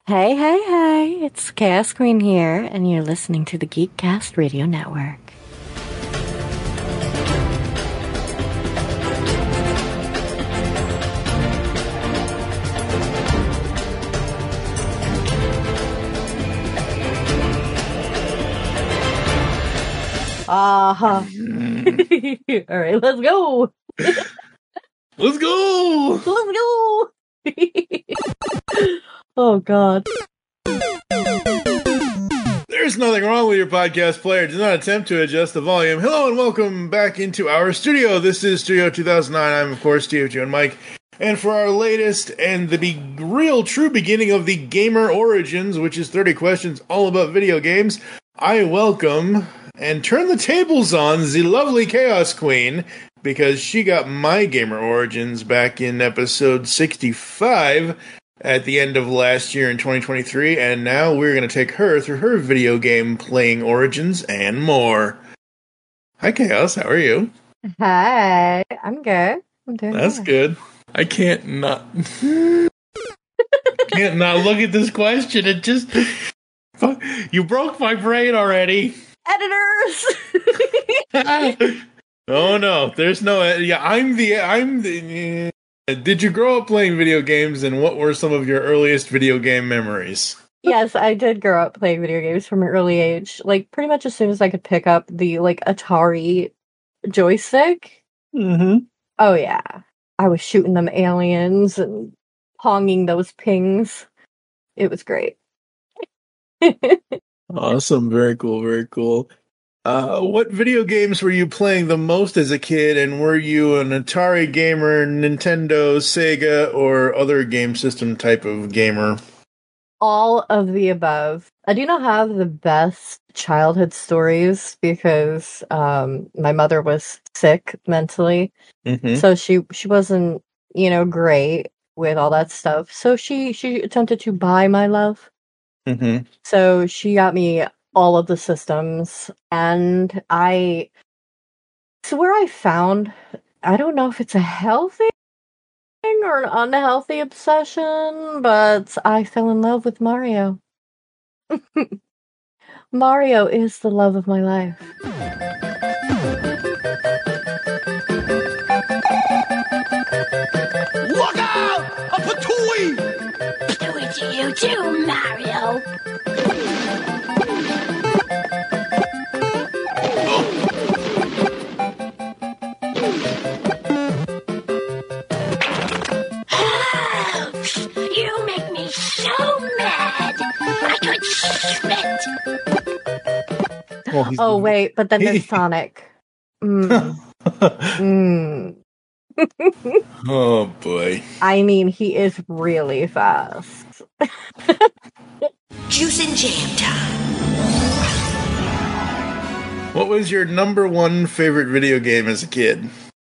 Hey, hey, hey, it's Chaos Queen here, and you're listening to the Geekcast Radio Network. Uh-huh. All right, let's go. Let's go. Let's go. Oh, God. There's nothing wrong with your podcast player. Do not attempt to adjust the volume. Hello and welcome back into our studio. This is Studio 2009. I'm, of course, TFG and Mike. And for our latest and the real true beginning of the Gamer Origins, which is 30 questions all about video games, I welcome and turn the tables on the lovely Chaos Queen, because she got my Gamer Origins back in episode 65 at the end of last year in 2023, and now we're going to take her through her video game playing origins and more. Hi, Chaos. How are you? Hi. I'm good. I'm doing That's good. I can't not look at this question. It just you broke my brain already. Editors. Oh no, there's no. Yeah, I'm the. Did you grow up playing video games, and what were some of your earliest video game memories? Yes, I did grow up playing video games from an early age. Like, pretty much as soon as I could pick up the, Atari joystick. Mm-hmm. Oh, yeah. I was shooting them aliens and ponging those pings. It was great. Awesome. Very cool. Very cool. What video games were you playing the most as a kid, and were you an Atari gamer, Nintendo, Sega, or other game system type of gamer? All of the above. I do not have the best childhood stories because my mother was sick mentally. Mm-hmm. So she wasn't, great with all that stuff. So she attempted to buy my love. Mm-hmm. So she got me all of the systems, and I found, I don't know if it's a healthy thing or an unhealthy obsession, but I fell in love with Mario. Mario is the love of my life. Look out! A patooey! Do it to you too, Mario! You make me so mad! I could spit! Oh, wait, but then there's Sonic. Oh, boy. I mean, he is really fast. Juice and jam time. What was your number one favorite video game as a kid?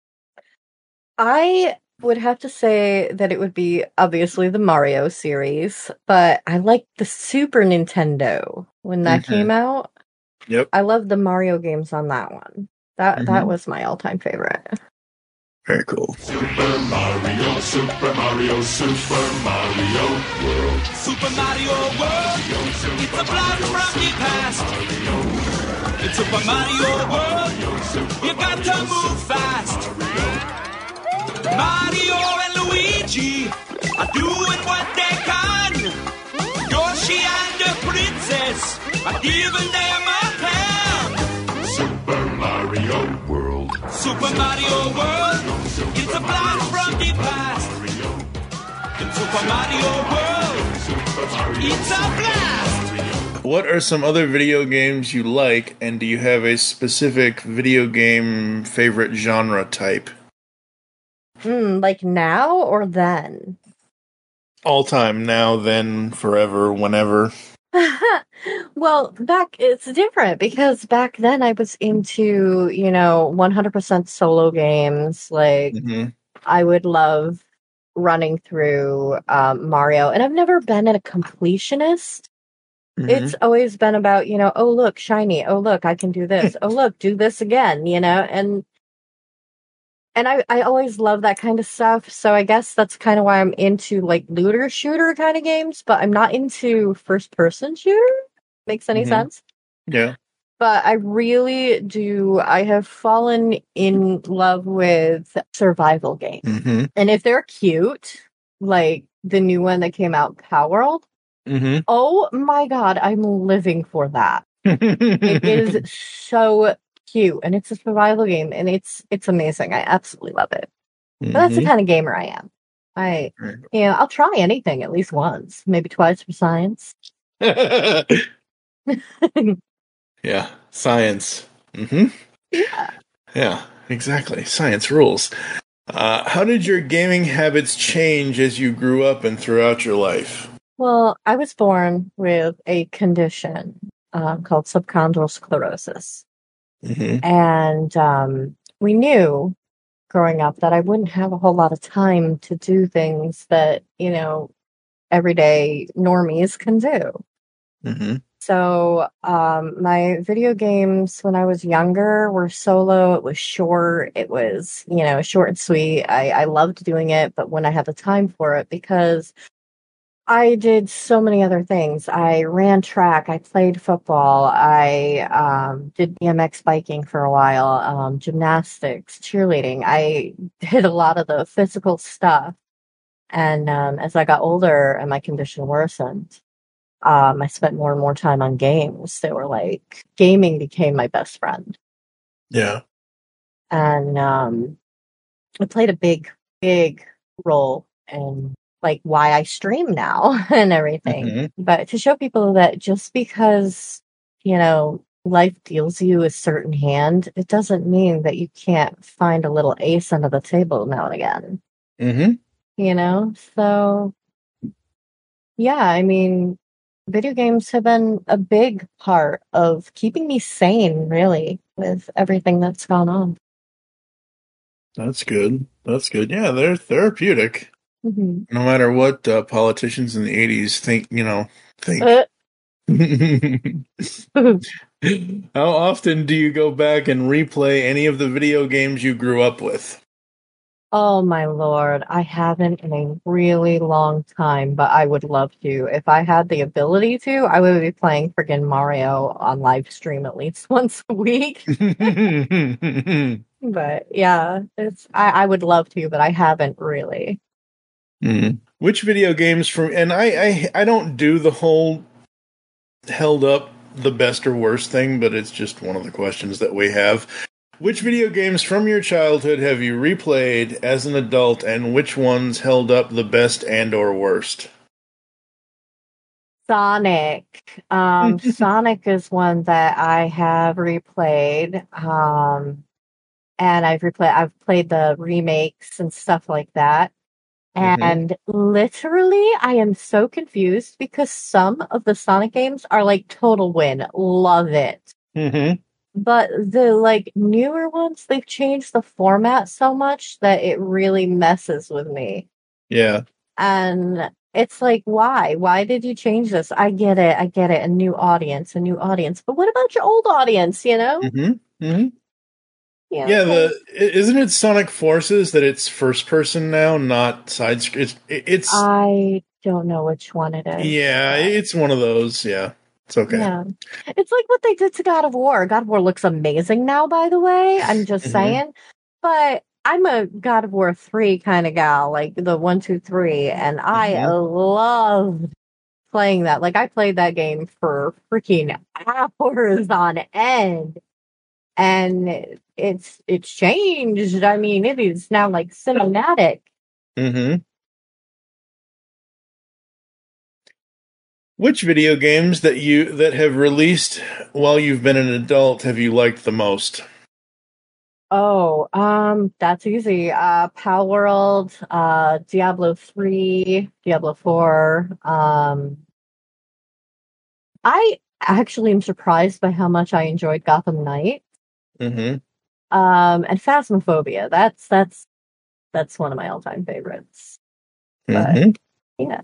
I would have to say that it would be obviously the Mario series, but I liked the Super Nintendo when that came out. Yep. I loved the Mario games on that one. That was my all-time favorite. Very cool. Super Mario, Super Mario, Super Mario World. Super Mario World, it's a blast from the past. It's Super Mario World, you got to move fast. Mario and Luigi are doing what they can. Yoshi and the princess are giving them a hand. Super Mario World. Super Mario World, it's a blast from the past. In Super Mario World, it's a blast. What are some other video games you like, and do you have a specific video game favorite genre type? Like now or then? All time, now, then, forever, whenever. Well, it's different because back then I was into, 100% solo games. Like, I would love running through Mario, and I've never been a completionist. It's always been about, oh, look, shiny. Oh, look, I can do this. Oh, look, do this again, and And I always love that kind of stuff. So I guess that's kind of why I'm into like looter shooter kind of games, but I'm not into first person shooter. Makes any sense? Yeah. But I really do. I have fallen in love with survival games. And if they're cute, like the new one that came out, Palworld, oh my God, I'm living for that. It is so cute, and it's a survival game, and it's amazing. I absolutely love it. But that's the kind of gamer I am. I'll try anything at least once, maybe twice for science. Yeah, science. Yeah, exactly. Science rules. How did your gaming habits change as you grew up and throughout your life? Well, I was born with a condition called subchondral sclerosis. And we knew growing up that I wouldn't have a whole lot of time to do things that, everyday normies can do. So my video games when I was younger were solo. It was short. It was, short and sweet. I loved doing it, but when I had the time for it, because I did so many other things. I ran track. I played football. I did BMX biking for a while, gymnastics, cheerleading. I did a lot of the physical stuff. And as I got older and my condition worsened, I spent more and more time on games. They were like, gaming became my best friend. Yeah. And it played a big, big role in like why I stream now and everything. But to show people that just because, life deals you a certain hand, it doesn't mean that you can't find a little ace under the table now and again. So yeah, I mean, video games have been a big part of keeping me sane, really, with everything that's gone on. That's good. Yeah, they're therapeutic. No matter what politicians in the 80s think. How often do you go back and replay any of the video games you grew up with? Oh my Lord, I haven't in a really long time, but I would love to. If I had the ability to, I would be playing friggin' Mario on live stream at least once a week. But yeah, I would love to, but I haven't really. Which video games and I don't do the whole held up the best or worst thing, but it's just one of the questions that we have. Which video games from your childhood have you replayed as an adult, and which ones held up the best and or worst? Sonic. Sonic is one that I have replayed. And I've played the remakes and stuff like that. And literally, I am so confused because some of the Sonic games are like total win. Love it. But the like newer ones, they've changed the format so much that it really messes with me. Yeah. And it's like, why? Why did you change this? I get it. A new audience. But what about your old audience, Yeah, isn't it Sonic Forces that it's first person now, not side screen? It's I don't know which one it is. Yeah, it's one of those. Yeah. It's okay. Yeah. It's like what they did to God of War. God of War looks amazing now, by the way. I'm just saying. But I'm a God of War 3 kind of gal, like the 1, 2, 3, and I love playing that. Like I played that game for freaking hours on end. And it's changed. I mean, it is now like cinematic. Which video games that have released while you've been an adult have you liked the most? Oh, that's easy. Palworld, Diablo 3, Diablo 4. I actually am surprised by how much I enjoyed Gotham Knight. And Phasmophobia. That's one of my all-time favorites. But, yeah.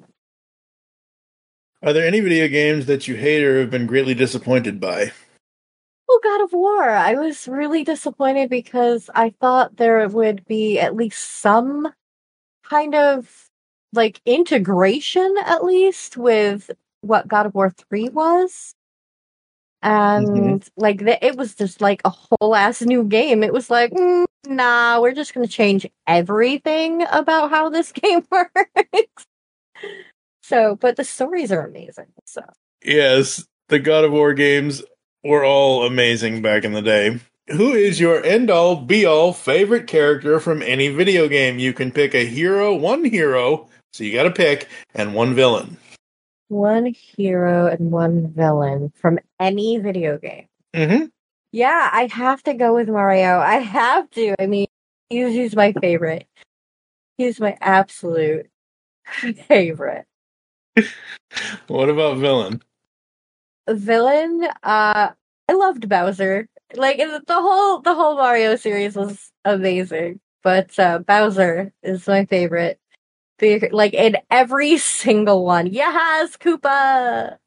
Are there any video games that you hate or have been greatly disappointed by? Well, God of War. I was really disappointed because I thought there would be at least some kind of like integration, at least, with what God of War 3 was. And like it was just like a whole ass new game. It was like, nah, we're just gonna change everything about how this game works. So, but the stories are amazing. So Yes, the God of War games were all amazing back in the day. Who is your end-all, be-all favorite character from any video game? You can pick a hero, one hero, so you gotta pick, and one villain. one hero and one villain from any video game. Mm-hmm. Yeah, I have to go with Mario. I have to. I mean, he's my favorite. He's my absolute favorite. What about villain? Villain, I loved Bowser. Like the whole Mario series was amazing, but Bowser is my favorite. Like in every single one. Yes, Koopa.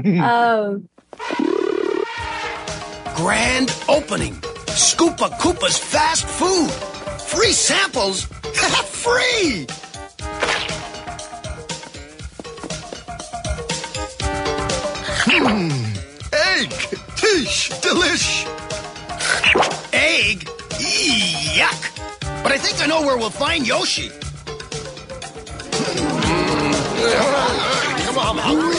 Grand opening. Scoopa Koopa's fast food. Free samples. Free. Egg. Tish. Delish. Egg? Yuck. But I think I know where we'll find Yoshi. Come on.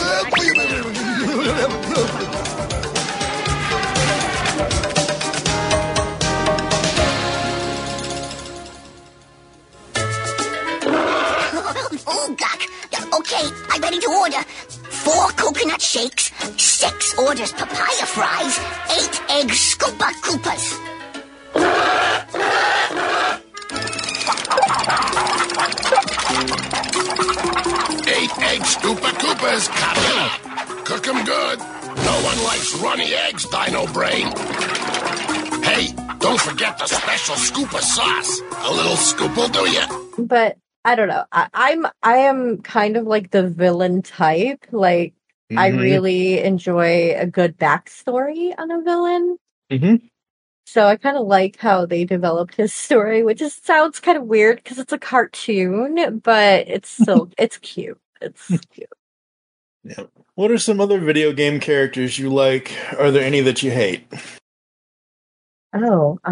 Oh, Gok. Okay, I'm ready to order. 4 coconut shakes, 6 orders papaya fries, 8 egg Scoopa Koopas. 8 egg Scoopa Koopas, copy. Cook 'em good. No one likes runny eggs, Dino Brain. Hey, don't forget the special Scoopa sauce. A little scoop will do ya. But I don't know. I am kind of like the villain type. Like I really enjoy a good backstory on a villain. Mm-hmm. So I kind of like how they developed his story, which just sounds kind of weird because it's a cartoon, but it's still it's cute. It's cute. Yeah. What are some other video game characters you like? Are there any that you hate? Oh,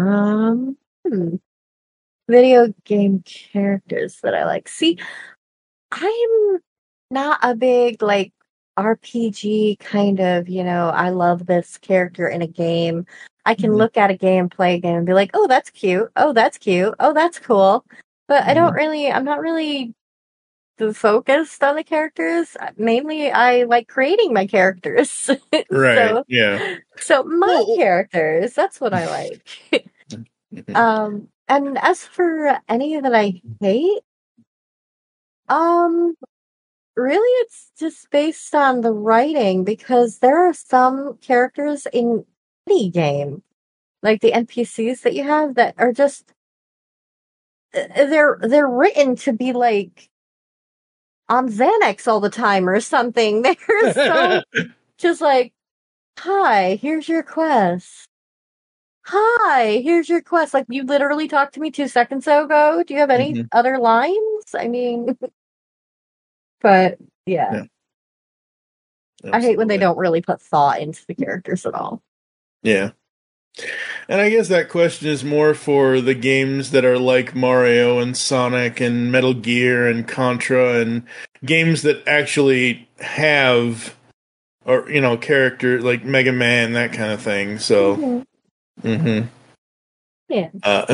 video game characters that I like. See, I'm not a big like RPG kind of, I love this character in a game. I can look at a game, play a game, and be like, oh, that's cute. Oh, that's cute. Oh, that's cool. But I'm not really focused on the characters. Mainly, I like creating my characters. Right. Yeah. So my characters, that's what I like. And as for any that I hate, really it's just based on the writing because there are some characters in any game, like the NPCs that you have that are just they're written to be like on Xanax all the time or something. They're so just like, hi, here's your quest. Hi, here's your quest. Like, you literally talked to me 2 seconds ago. Do you have any other lines? I mean, but yeah. I hate when they don't really put thought into the characters at all. Yeah. And I guess that question is more for the games that are like Mario and Sonic and Metal Gear and Contra and games that actually have, or character like Mega Man, that kind of thing. So, yeah.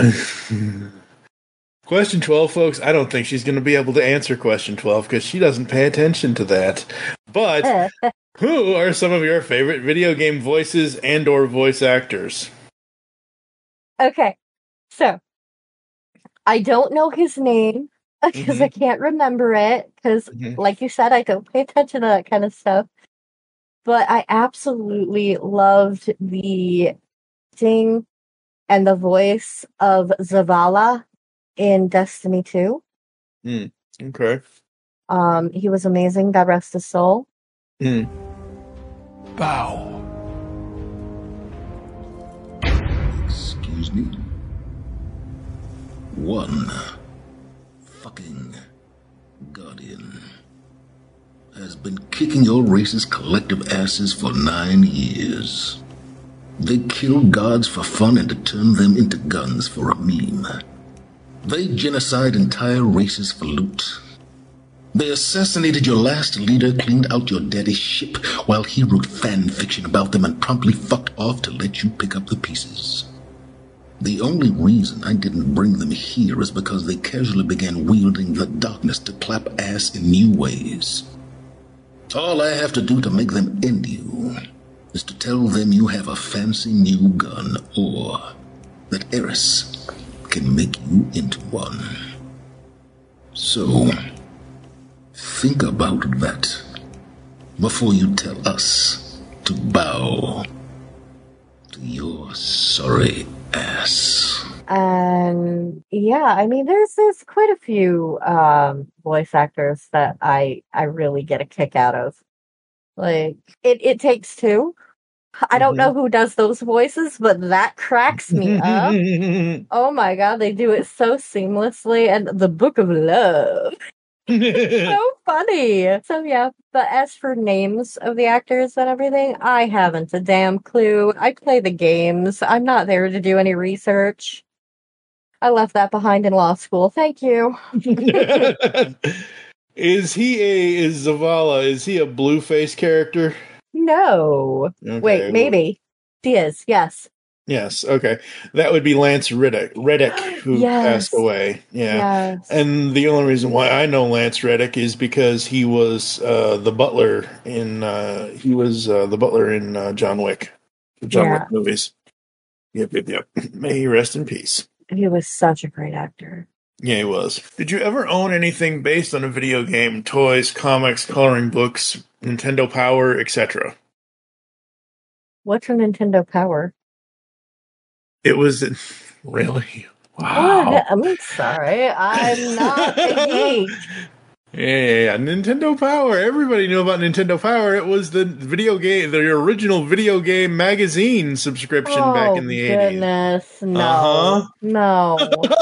Question 12, folks. I don't think she's going to be able to answer question 12 because she doesn't pay attention to that. But who are some of your favorite video game voices and or voice actors? Okay. So, I don't know his name because I can't remember it because, like you said, I don't pay attention to that kind of stuff. But I absolutely loved the acting and the voice of Zavala in Destiny 2. Okay. He was amazing. God rest his soul. Bow. Excuse me? One fucking Guardian has been kicking your race's collective asses for 9 years. They killed gods for fun and to turn them into guns for a meme. They genocide entire races for loot. They assassinated your last leader, cleaned out your daddy's ship, while he wrote fan fiction about them and promptly fucked off to let you pick up the pieces. The only reason I didn't bring them here is because they casually began wielding the darkness to clap ass in new ways. All I have to do to make them end you is to tell them you have a fancy new gun, or that Eris can make you into one. So, think about that before you tell us to bow to your sorry ass. And yeah, I mean, there's quite a few voice actors that I really get a kick out of. Like, it takes two. I don't know who does those voices, but that cracks me up. Oh my god, they do it so seamlessly. And the Book of Love. So funny. So yeah, but as for names of the actors and everything, I haven't a damn clue. I play the games. I'm not there to do any research. I left that behind in law school. Thank you. Is Zavala, is he a blue-faced character? No. Okay, wait, maybe. He is, yes. Yes, okay. That would be Lance Reddick, who passed away. Yeah. Yes. And the only reason why I know Lance Reddick is because he was the butler in John Wick. The John Wick movies. Yep. May he rest in peace. He was such a great actor. Yeah, he was. Did you ever own anything based on a video game? Toys, comics, coloring books, Nintendo Power, etc.? What's a Nintendo Power? It was... Really? Wow. What? I'm sorry. I'm not a geek. Yeah. Nintendo Power. Everybody knew about Nintendo Power. It was the original video game magazine subscription back in the 80s. Goodness, no. No.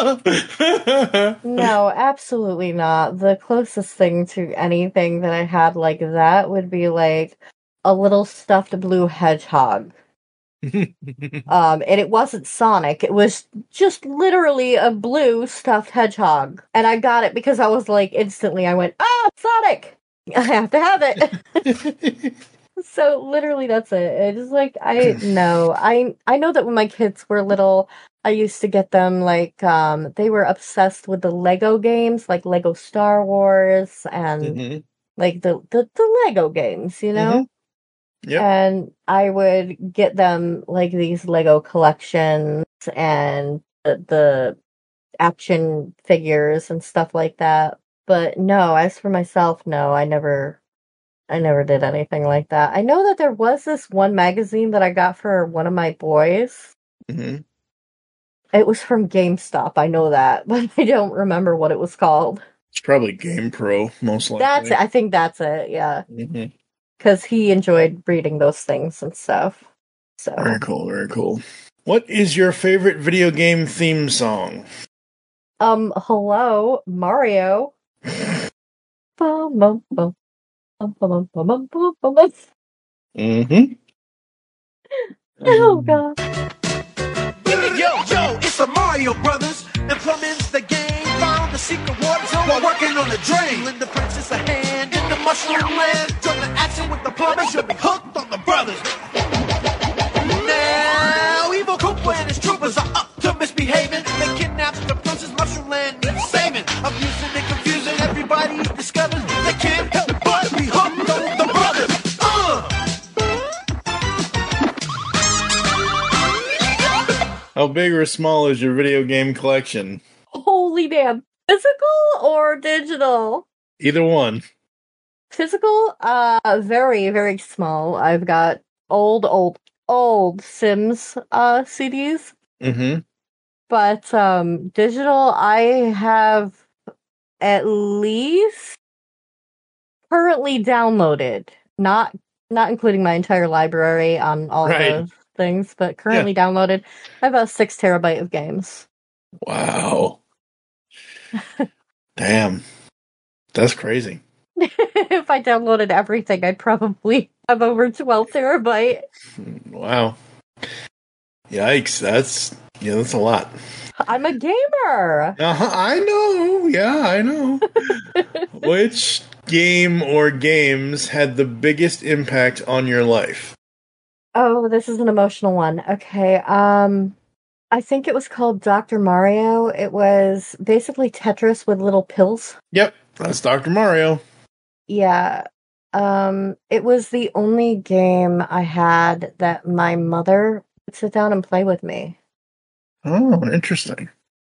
No, absolutely not. The closest thing to anything that I had like that would be like a little stuffed blue hedgehog. And it wasn't Sonic. It was just literally a blue stuffed hedgehog. And I got it because I was like, instantly I went, Sonic! I have to have it. So literally that's it. It's like, I know that when my kids were little, I used to get them like, they were obsessed with the Lego games, like Lego Star Wars and like the Lego games, you know? Yep. And I would get them like these Lego collections and the action figures and stuff like that. But no, as for myself, no, I never did anything like that. I know that there was this one magazine that I got for one of my boys. It was from GameStop, I know that, but I don't remember what it was called. It's probably Game Pro, most likely. That's it. I think that's it, yeah. Because he enjoyed reading those things and stuff. So very cool. What is your favorite video game theme song? Hello, Mario. Oh god. Yo, it's the Mario Brothers, and plumbing's the game. Found the secret water zone while working on the drain. Lend the princess a hand in the mushroom land. Join the action with the plumbers, you'll be hooked on the brothers. Now, Evil Koopa and his troopers are up to misbehaving. They kidnapped the princess, mushroom land needs saving. Abusing and confusing, everybody discovers they can't help but be hooked on the brothers. How big or small is your video game collection? Holy damn. Physical or digital? Either one. Physical, very, very small. I've got old Sims CDs. But digital, I have at least currently downloaded, not including my entire library on all the things, but currently downloaded, I have about 6 terabyte of games. Wow. Damn. That's crazy. If I downloaded everything, I'd probably have over 12 terabyte. Wow. Yikes. That's a lot. I'm a gamer. I know. Yeah, I know. Which game or games had the biggest impact on your life? Oh, this is an emotional one. Okay. I think it was called Dr. Mario. It was basically Tetris with little pills. Yep, that's Dr. Mario. Yeah. It was the only game I had that my mother would sit down and play with me. Oh, interesting.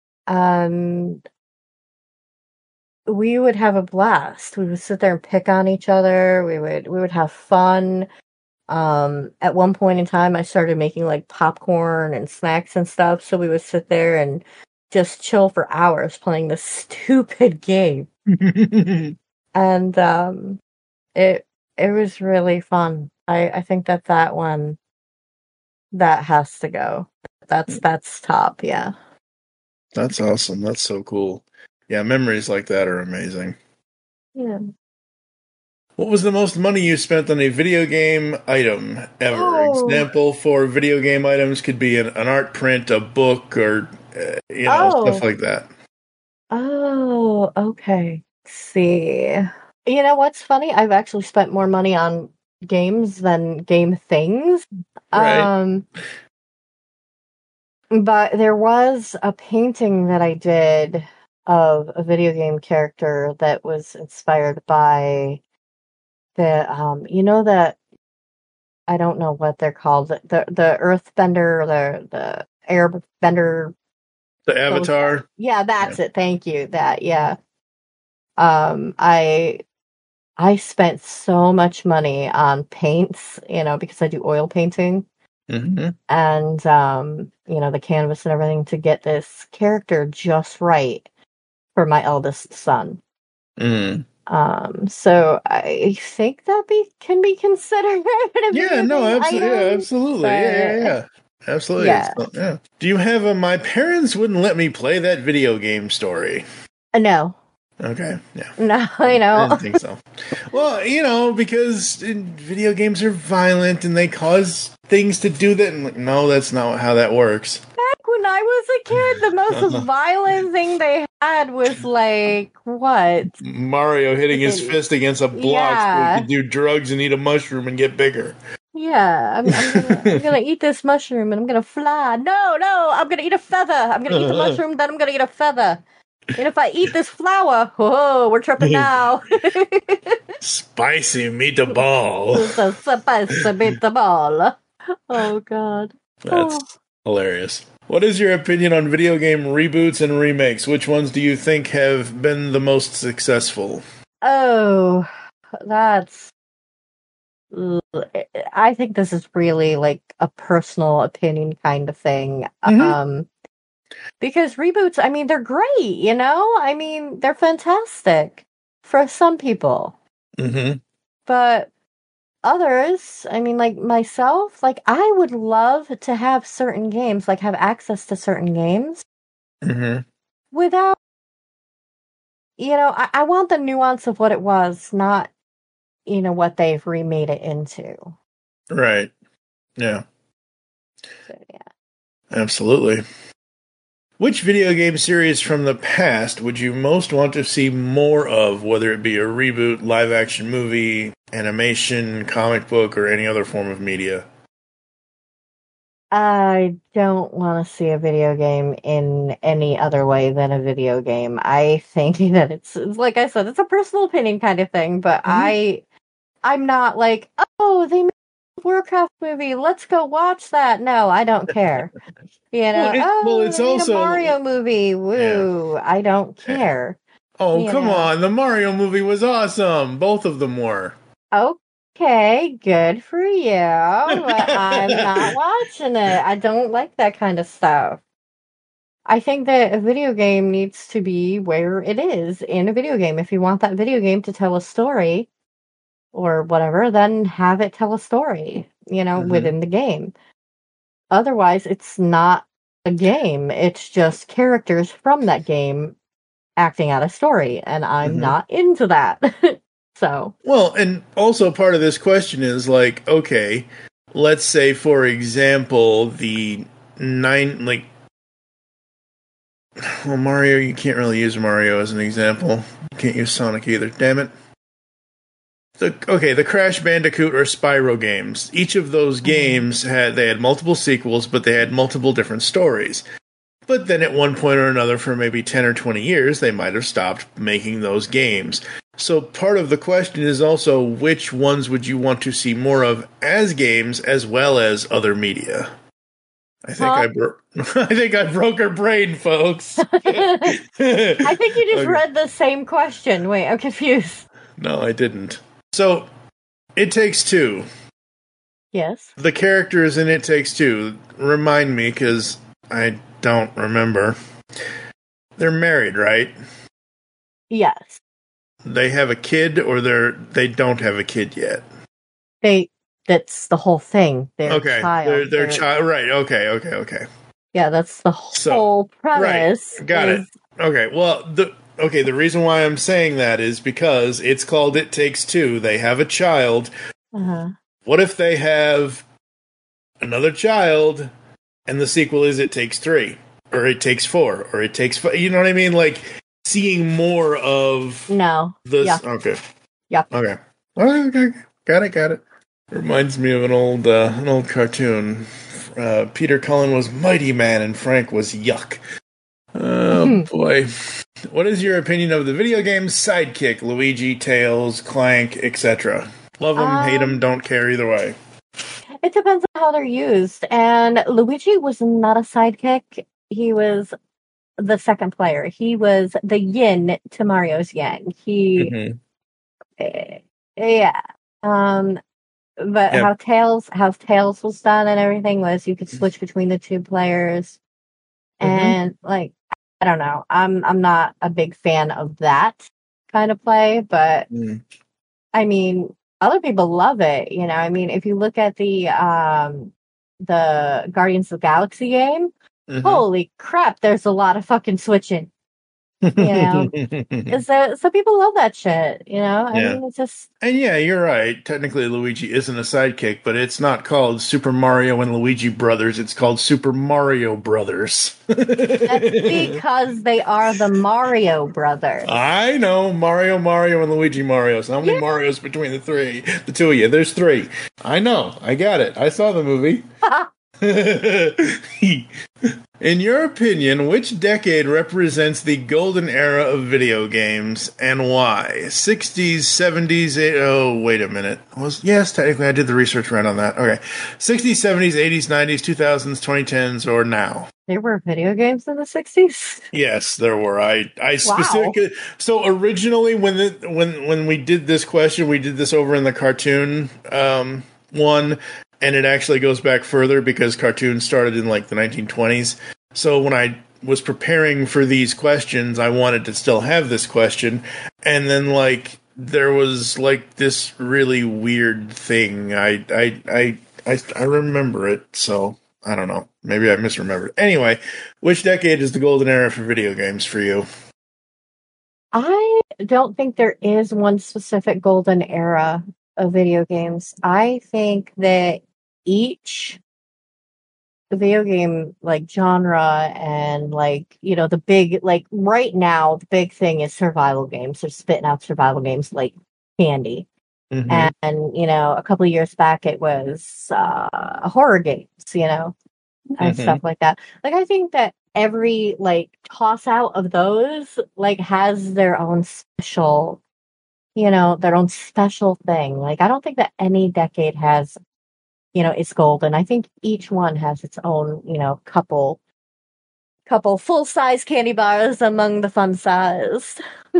We would have a blast. We would sit there and pick on each other. We would have fun. At one point in time, I started making like popcorn and snacks and stuff. So we would sit there and just chill for hours playing this stupid game. And it was really fun. I think that one that has to go. That's top. Yeah. That's awesome. That's so cool. Yeah, memories like that are amazing. Yeah. What was the most money you spent on a video game item ever? Oh. Example for video game items could be an art print, a book, or stuff like that. Oh, okay. Let's see. You know what's funny? I've actually spent more money on games than game things. Right. But there was a painting that I did of a video game character that was inspired by the that I don't know what they're called, the Earthbender, the Airbender, the Avatar. Yeah, that's it. Thank you. That I spent so much money on paints, because I do oil painting. Mm-hmm. And the canvas and everything to get this character just right for my eldest son. Mm. So I think that can be considered. Absolutely. Yeah. Absolutely. Yeah. Do you have a "my parents wouldn't let me play that video game" story? No. Okay. Yeah. No, I know. I didn't think so. Well, because video games are violent and they cause things to do that. And no, that's not how that works. Back when I was a kid, the most violent thing they had was like what? Mario hitting his fist against a block so he could do drugs and eat a mushroom and get bigger. Yeah, I'm gonna eat this mushroom and I'm gonna fly. No, I'm gonna eat a feather. I'm gonna eat the mushroom, then I'm gonna eat a feather. And if I eat this flower, we're tripping now. Spicy meatball. Spicy meatball. Oh, God. That's hilarious. What is your opinion on video game reboots and remakes? Which ones do you think have been the most successful? Oh, I think this is really like a personal opinion kind of thing. Mm-hmm. Because reboots, they're great, they're fantastic for some people. Mm-hmm. But others, like myself, I would love to have certain games, have access to certain games. Mm-hmm. Without, I want the nuance of what it was, not, what they've remade it into. Right. Yeah. So, yeah. Absolutely. Which video game series from the past would you most want to see more of, whether it be a reboot, live-action movie, animation, comic book, or any other form of media? I don't want to see a video game in any other way than a video game. I think that it's like I said, it's a personal opinion kind of thing, but I'm not like, oh, they made a Warcraft movie, let's go watch that. No, I don't care. It's also a Mario movie. Woo! Yeah. I don't care. Oh, come on! The Mario movie was awesome. Both of them were. Okay, good for you. But I'm not watching it. I don't like that kind of stuff. I think that a video game needs to be where it is in a video game. If you want that video game to tell a story or whatever, then have it tell a story, within the game. otherwise it's not a game. It's just characters from that game acting out a story, and I'm not into that. So. Well, and also part of this question is like, okay, let's say, for example, Mario, you can't really use Mario as an example. You can't use Sonic either, damn it. The Crash Bandicoot or Spyro games. Each of those games had multiple sequels, but they had multiple different stories. But then at one point or another, for maybe 10 or 20 years, they might have stopped making those games. So part of the question is also, which ones would you want to see more of as games as well as other media? I think I think I broke her brain, folks. I think you just read the same question. Wait, I'm confused. No, I didn't. So, It Takes Two. Yes. The characters in It Takes Two, remind me, because I don't remember. They're married, right? Yes. They have a kid, or they don't have a kid yet? That's the whole thing. Their child. Their child, right. Okay. Yeah, that's the whole premise. Right. Got it. Okay, well, the reason why I'm saying that is because it's called It Takes Two. They have a child. Uh-huh. What if they have another child, and the sequel is It Takes Three, or It Takes Four, or It Takes Five? You know what I mean? Like, seeing more of this. Yeah. Okay. Yeah. Okay. Okay. Got it. Reminds me of an old cartoon. Peter Cullen was Mighty Man, and Frank was Yuck. Oh, boy. What is your opinion of the video game's sidekick? Luigi, Tails, Clank, etc. Love them, hate them, don't care either way. It depends on how they're used. And Luigi was not a sidekick. He was the second player. He was the yin to Mario's yang. Yeah. But how Tails was done and everything was you could switch between the two players. And like, I don't know. I'm not a big fan of that kind of play, but I mean, other people love it. You know, I mean, if you look at the Guardians of the Galaxy game, holy crap, there's a lot of fucking switching. You know, so people love that shit. You know, I mean, it's just. And yeah, you're right. Technically, Luigi isn't a sidekick, but it's not called Super Mario and Luigi Brothers. It's called Super Mario Brothers. That's because they are the Mario Brothers. I know Mario, and Luigi Mario. So how many Marios between the two of you? There's 3. I know. I got it. I saw the movie. In your opinion, which decade represents the golden era of video games and why? 60s, 70s, oh, wait a minute. Yes, technically I did the research right on that. Okay. 60s, 70s, 80s, 90s, 2000s, 2010s, or now? There were video games in the 60s? Yes, there were. I specifically. So originally when we did this question, we did this over in the cartoon one. And it actually goes back further because cartoons started in like the 1920s. So when I was preparing for these questions, I wanted to still have this question. And then like there was like this really weird thing. I remember it, so I don't know. Maybe I misremembered. Anyway, which decade is the golden era for video games for you? I don't think there is one specific golden era of video games. I think that each video game like genre and like, you know, the big, like right now the big thing is survival games. They're spitting out survival games like candy. And you know, a couple of years back it was horror games, you know, and stuff like that. Like I think that every like toss out of those like has their own special, you know, their own special thing. Like I don't think that any decade has, you know, it's golden. I think each one has its own, you know, couple full-size candy bars among the fun-sized.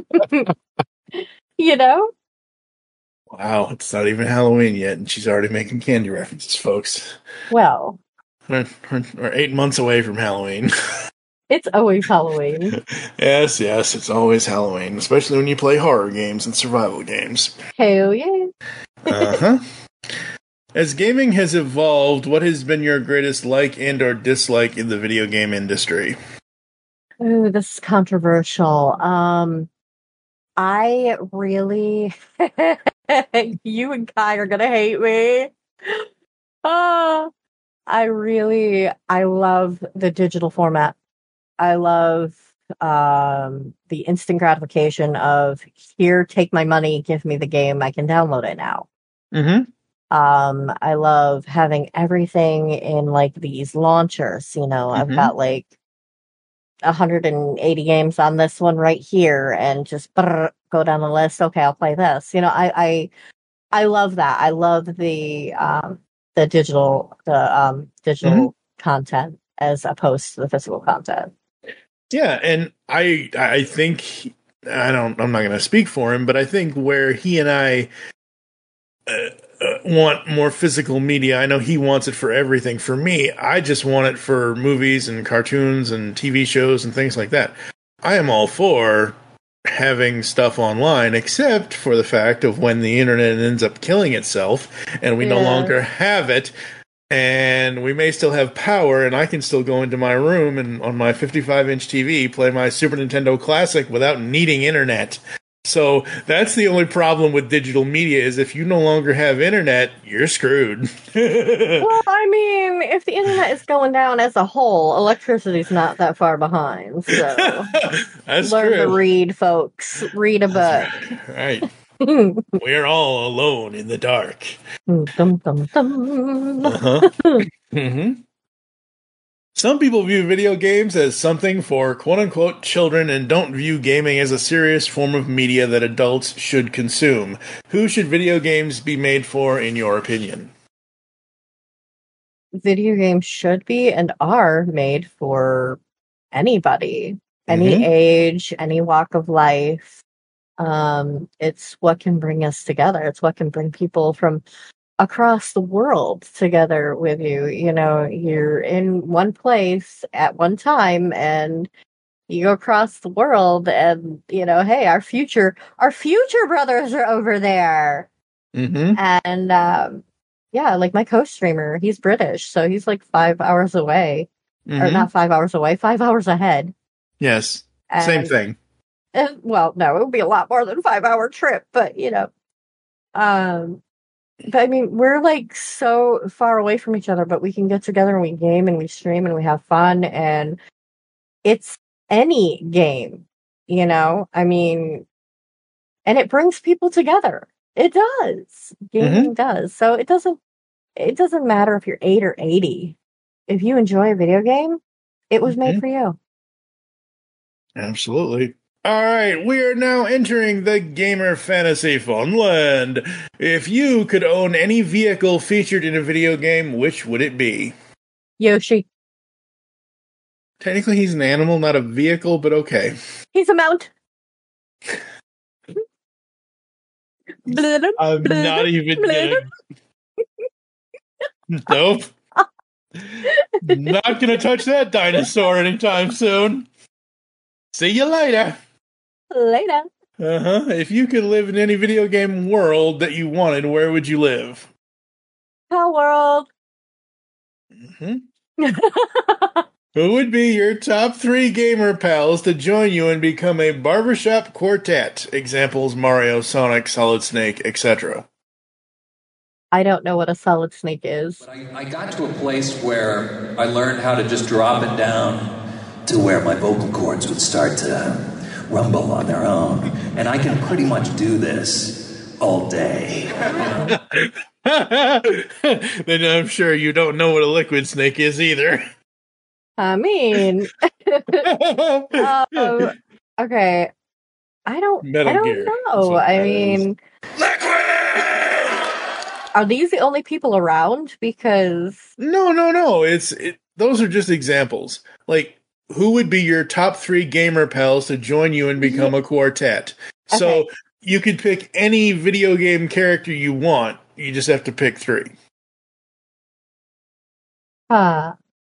You know? Wow, it's not even Halloween yet, and she's already making candy references, folks. Well. We're 8 months away from Halloween. It's always Halloween. Yes, it's always Halloween, especially when you play horror games and survival games. Hell yeah. As gaming has evolved, what has been your greatest like and or dislike in the video game industry? Ooh, this is controversial. I really, you and Kai are gonna hate me. Ah, I love the digital format. I love the instant gratification of here, take my money, give me the game, I can download it now. Mm-hmm. I love having everything in like these launchers. I've got like 180 games on this one right here, and just go down the list. Okay, I'll play this. I love that. I love the digital content as opposed to the physical content. Yeah, and I think I'm not going to speak for him, but I think where he and I want more physical media. I know he wants it for everything. For me, I just want it for movies and cartoons and TV shows and things like that. I am all for having stuff online, except for the fact of when the internet ends up killing itself and we no longer have it, and we may still have power, and I can still go into my room and on my 55-inch TV play my Super Nintendo Classic without needing internet. So that's the only problem with digital media, is if you no longer have internet, you're screwed. Well, I mean, if the internet is going down as a whole, electricity's not that far behind. So that's learn true. to read, folks. Read a book. Right. We're all alone in the dark. Dum, dum, dum. Mm-hmm. Some people view video games as something for quote-unquote children and don't view gaming as a serious form of media that adults should consume. Who should video games be made for, in your opinion? Video games should be and are made for anybody, any age, any walk of life. It's what can bring us together. It's what can bring people from across the world together with you. You're in one place at one time and you go across the world and, hey, our future brothers are over there. And, yeah, like my co-streamer, he's British, so he's like 5 hours away. Or not 5 hours away, 5 hours ahead. Yes. Same thing. Well, no, it would be a lot more than a 5-hour trip, but, but I mean, we're like so far away from each other, but we can get together and we game and we stream and we have fun, and it's any game, I mean, and it brings people together. It does. Gaming does. So it doesn't matter if you're 8 or 80. If you enjoy a video game, it was made for you. Absolutely. All right, we are now entering the Gamer Fantasy Funland. If you could own any vehicle featured in a video game, which would it be? Yoshi. Technically, he's an animal, not a vehicle, but okay. He's a mount. I'm not even gonna... Nope. Not gonna touch that dinosaur anytime soon. See you later. Later. If you could live in any video game world that you wanted, where would you live? Hell World. Who would be your top 3 gamer pals to join you and become a barbershop quartet? Examples: Mario, Sonic, Solid Snake, etc. I don't know what a Solid Snake is. But I got to a place where I learned how to just drop it down to where my vocal cords would start to rumble on their own. And I can pretty much do this all day. Then I'm sure you don't know what a Liquid Snake is either. I mean, okay. I don't know. I mean, are these the only people around? Because no. Those are just examples. Like, who would be your top 3 gamer pals to join you and become a quartet? Okay. So you could pick any video game character you want. You just have to pick 3. The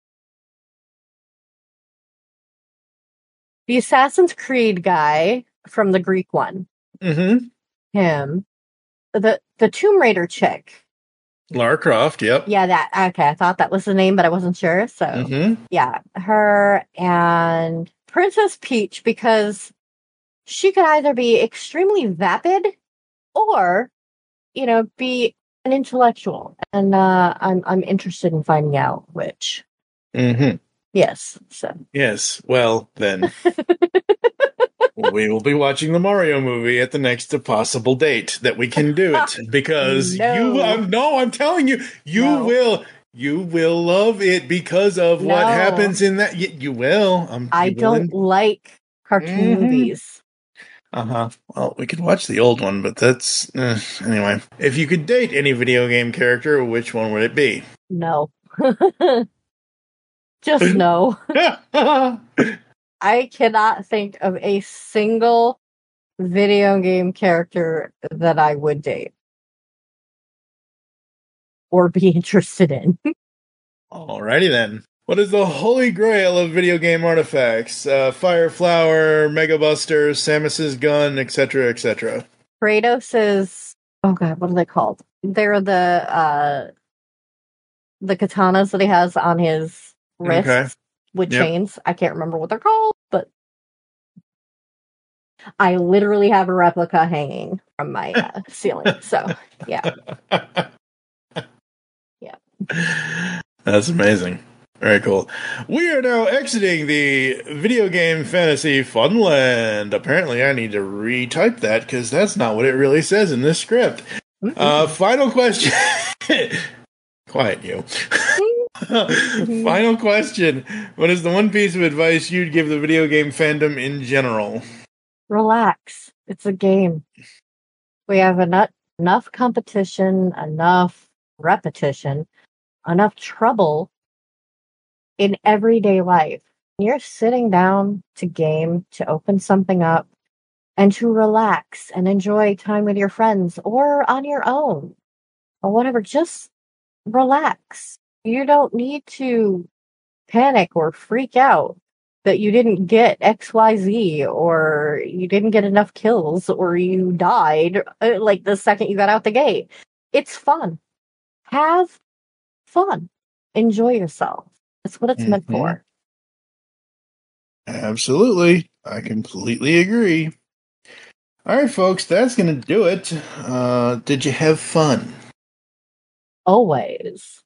Assassin's Creed guy from the Greek one. Him. The Tomb Raider chick. Lara Croft, yep. Yeah, that. Okay, I thought that was the name, but I wasn't sure. So, yeah, her and Princess Peach, because she could either be extremely vapid or, be an intellectual. And I'm interested in finding out which. Yes. So. Yes. Well, then. We will be watching the Mario movie at the next possible date that we can do it, because I'm telling you, you will love it because of what happens in that. You will. I don't like cartoon movies. Well, we could watch the old one, but that's anyway. If you could date any video game character, which one would it be? No. Just no. I cannot think of a single video game character that I would date or be interested in. Alrighty then. What is the holy grail of video game artifacts? Fire Flower, Mega Buster, Samus's gun, etc., etc. Kratos' oh god, what are they called? They're the katanas that he has on his wrists with chains. I can't remember what they're called, but I literally have a replica hanging from my ceiling. So, yeah. That's amazing. Very cool. We are now exiting the video game fantasy funland. Apparently, I need to retype that because that's not what it really says in this script. Final question. Quiet, you. Final question. What is the one piece of advice you'd give the video game fandom in general? Relax. It's a game. We have enough competition, enough repetition, enough trouble in everyday life. You're sitting down to game, to open something up, and to relax and enjoy time with your friends or on your own or whatever. Just relax. You don't need to panic or freak out that you didn't get XYZ or you didn't get enough kills or you died like the second you got out the gate. It's fun. Have fun. Enjoy yourself. That's what it's meant for. Absolutely. I completely agree. All right, folks, that's going to do it. Did you have fun? Always.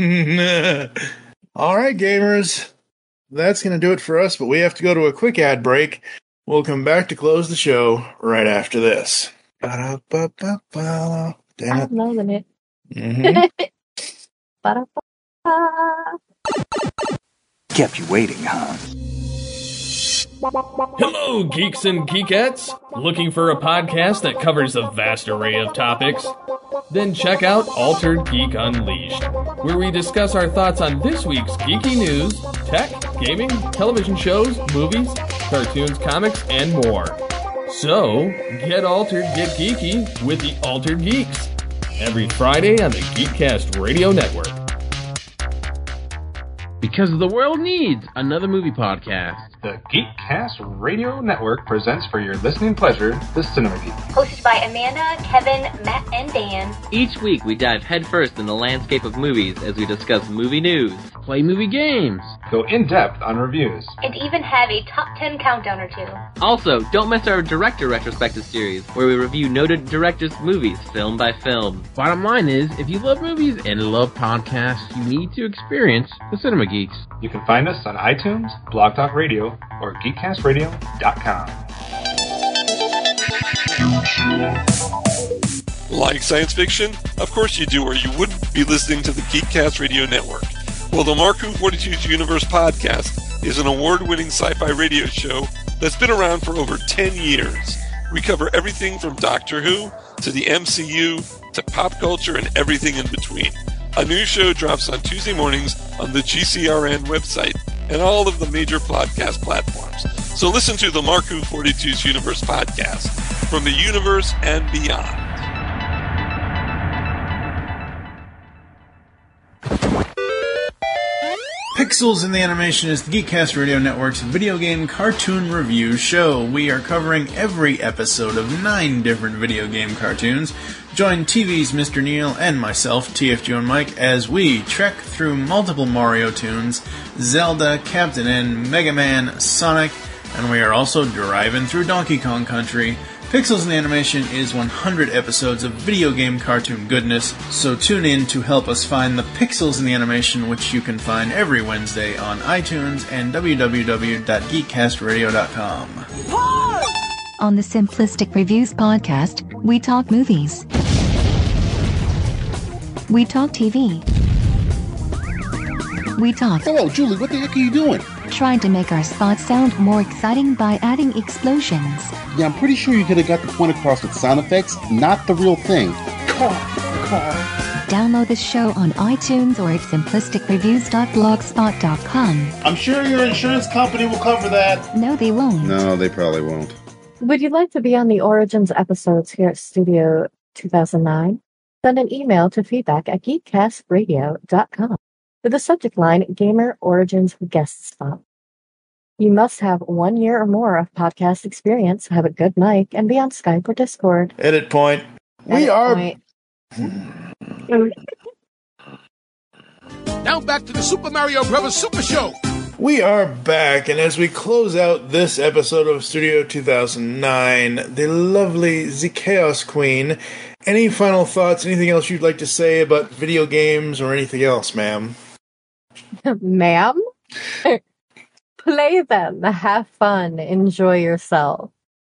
All right, gamers. That's going to do it for us, but we have to go to a quick ad break. We'll come back to close the show right after this. I'm loving it. Kept you waiting, huh? Hello, geeks and geekettes! Looking for a podcast that covers a vast array of topics? Then check out Altered Geek Unleashed, where we discuss our thoughts on this week's geeky news, tech, gaming, television shows, movies, cartoons, comics, and more. So, get altered, get geeky with the Altered Geeks, every Friday on the Geekcast Radio Network. Because the world needs another movie podcast. The Geekcast Radio Network presents for your listening pleasure the Cinema Geek. Hosted by Amanda, Kevin, Matt, and Dan. Each week we dive headfirst in the landscape of movies as we discuss movie news, play movie games, go in-depth on reviews, and even have a top 10 countdown or two. Also, don't miss our director retrospective series, where we review noted directors' movies film by film. Bottom line is, if you love movies and love podcasts, you need to experience the Cinema Geeks. You can find us on iTunes, Blog Talk Radio, or GeekCastRadio.com. Like science fiction? Of course you do, or you wouldn't be listening to the Geekcast Radio Network. Well, the Mark Who 42's Universe podcast is an award-winning sci-fi radio show that's been around for over 10 years. We cover everything from Doctor Who to the MCU to pop culture and everything in between. A new show drops on Tuesday mornings on the GCRN website and all of the major podcast platforms. So listen to the Mark Who 42's Universe podcast from the universe and beyond. Pixels in the Animation is the Geekcast Radio Network's video game cartoon review show. We are covering every episode of 9 different video game cartoons. Join TV's Mr. Neil and myself, TFG and Mike, as we trek through multiple Mario tunes, Zelda, Captain N, Mega Man, Sonic, and we are also driving through Donkey Kong Country. Pixels in the Animation is 100 episodes of video game cartoon goodness, so tune in to help us find the Pixels in the Animation, which you can find every Wednesday on iTunes and www.geekcastradio.com. On the Simplistic Reviews podcast, we talk movies. We talk TV. We talk... Hello, Julie, what the heck are you doing? Trying to make our spots sound more exciting by adding explosions. Yeah, I'm pretty sure you could have got the point across with sound effects, not the real thing. Car. Download the show on iTunes or at simplisticreviews.blogspot.com. I'm sure your insurance company will cover that. No, they won't. No, they probably won't. Would you like to be on the Origins episodes here at Studio 2009? Send an email to feedback@geekcastradio.com with the subject line Gamer Origins Guest Spot. You must have 1 year or more of podcast experience, have a good mic, and be on Skype or Discord. Edit point. Now back to the Super Mario Bros. Super Show. We are back, and as we close out this episode of Studio 2009, the lovely The Chaos Queen, any final thoughts, anything else you'd like to say about video games or anything else, ma'am? Ma'am? Play them, have fun, enjoy yourself.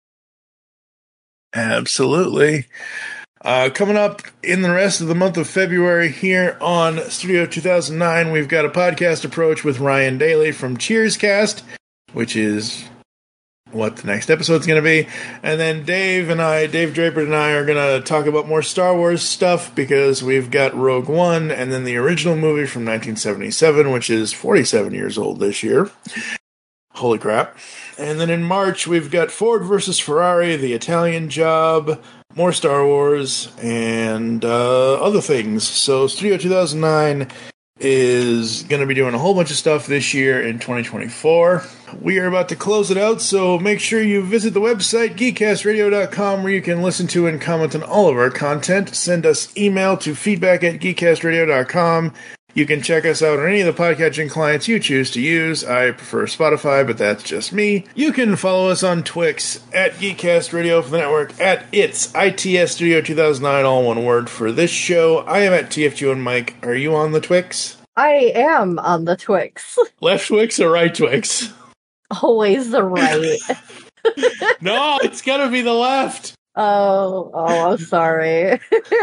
Absolutely. Coming up in the rest of the month of February here on Studio 2009, we've got a podcast approach with Ryan Daly from Cheerscast, which is what the next episode's going to be. And then Dave Draper and I are going to talk about more Star Wars stuff because we've got Rogue One and then the original movie from 1977, which is 47 years old this year. Holy crap. And then in March, we've got Ford versus Ferrari, The Italian Job, more Star Wars, and other things. So Studio 2009 is going to be doing a whole bunch of stuff this year in 2024. We are about to close it out, so make sure you visit the website, geekcastradio.com, where you can listen to and comment on all of our content. Send us email to feedback@geekcastradio.com. You can check us out on any of the podcatching clients you choose to use. I prefer Spotify, but that's just me. You can follow us on Twix, at Geekcast Radio for the network, at ITS Studio 2009, all one word for this show. I am at TFG and Mike. Are you on the Twix? I am on the Twix. Left Twix or right Twix? Always the right. No, it's gotta be the left. Oh, I'm sorry.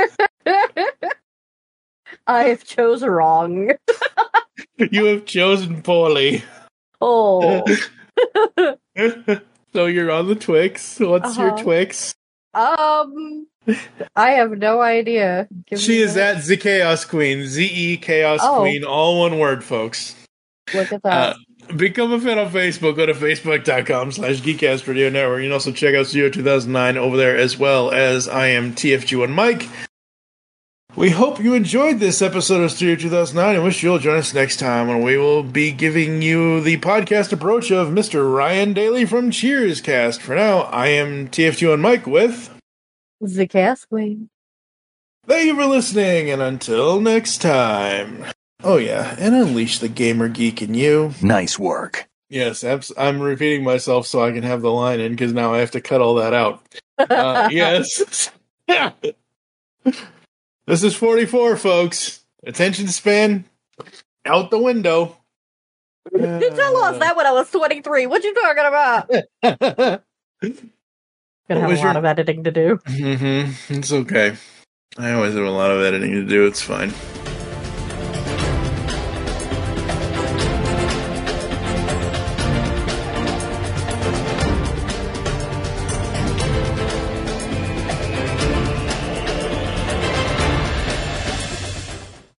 I've chosen wrong. You have chosen poorly. Oh. So you're on the Twix. What's your Twix? I have no idea. She is at The Chaos Queen. Z-E Chaos Queen. All one word, folks. Look at that. Become a fan on Facebook. Go to facebook.com/Geekcast Radio Network. You can also check out Studio 2009 over there, as well as I am TFG1 Mike. We hope you enjoyed this episode of Studio 2009 and wish you'll join us next time when we will be giving you the podcast approach of Mr. Ryan Daly from Cheerscast. For now, I am TFG1 Mike with The Chaos Queen. Thank you for listening, and until next time. Oh yeah, and unleash the gamer geek in you. Nice work. Yes, I'm repeating myself so I can have the line in, because now I have to cut all that out. Yes. This is 44, folks. Attention span out the window. You lost that when I was 23. What you talking about? Gonna have a lot of editing to do. It's okay. I always have a lot of editing to do. It's fine.